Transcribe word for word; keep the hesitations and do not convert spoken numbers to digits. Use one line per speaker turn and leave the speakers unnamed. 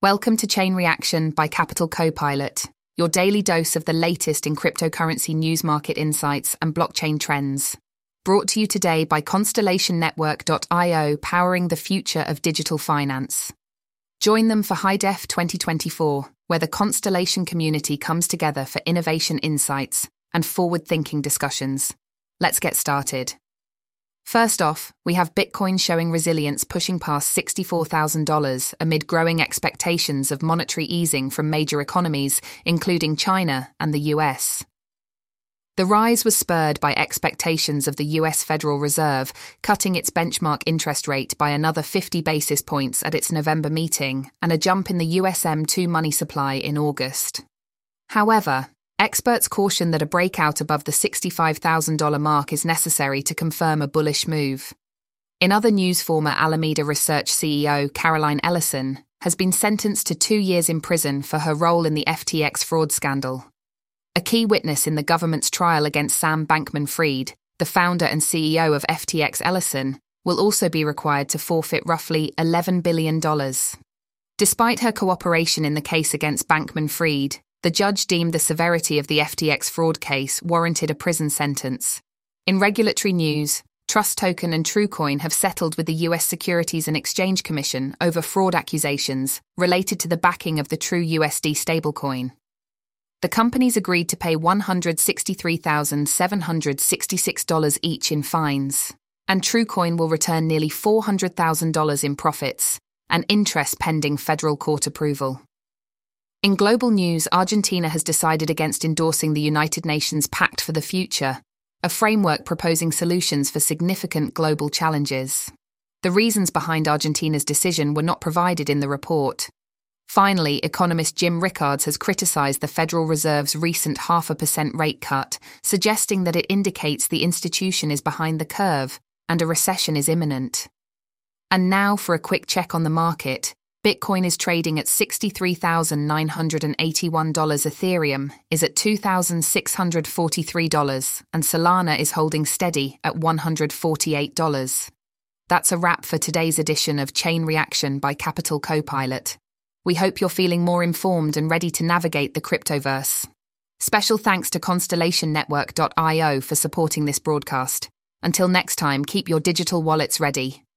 Welcome to Chain Reaction by Capital Copilot, your daily dose of the latest in cryptocurrency news, market insights, and blockchain trends. Brought to you today by Constellation Network dot io, powering the future of digital finance. Join them for HiDef twenty twenty-four, where the Constellation community comes together for innovation insights and forward-thinking discussions. Let's get started. First off, we have Bitcoin showing resilience, pushing past sixty-four thousand dollars amid growing expectations of monetary easing from major economies, including China and the U S. The rise was spurred by expectations of the U S Federal Reserve cutting its benchmark interest rate by another fifty basis points at its November meeting and a jump in the U S M two money supply in August. However, experts caution that a breakout above the sixty-five thousand dollars mark is necessary to confirm a bullish move. In other news, former Alameda Research C E O Caroline Ellison has been sentenced to two years in prison for her role in the F T X fraud scandal. A key witness in the government's trial against Sam Bankman-Fried, the founder and C E O of F T X, Ellison, will also be required to forfeit roughly eleven billion dollars. Despite her cooperation in the case against Bankman-Fried, the judge deemed the severity of the F T X fraud case warranted a prison sentence. In regulatory news, Trust Token and TrueCoin have settled with the U S Securities and Exchange Commission over fraud accusations related to the backing of the True U S D stablecoin. The companies agreed to pay one hundred sixty-three thousand seven hundred sixty-six dollars each in fines, and TrueCoin will return nearly four hundred thousand dollars in profits, and interest pending federal court approval. In global news, Argentina has decided against endorsing the United Nations Pact for the Future, a framework proposing solutions for significant global challenges. The reasons behind Argentina's decision were not provided in the report. Finally, economist Jim Rickards has criticized the Federal Reserve's recent half a percent rate cut, suggesting that it indicates the institution is behind the curve and a recession is imminent. And now for a quick check on the market. Bitcoin is trading at sixty-three thousand nine hundred eighty-one dollars, Ethereum is at two thousand six hundred forty-three dollars, and Solana is holding steady at one hundred forty-eight dollars. That's a wrap for today's edition of Chain Reaction by Capital Copilot. We hope you're feeling more informed and ready to navigate the cryptoverse. Special thanks to Constellation Network dot io for supporting this broadcast. Until next time, keep your digital wallets ready.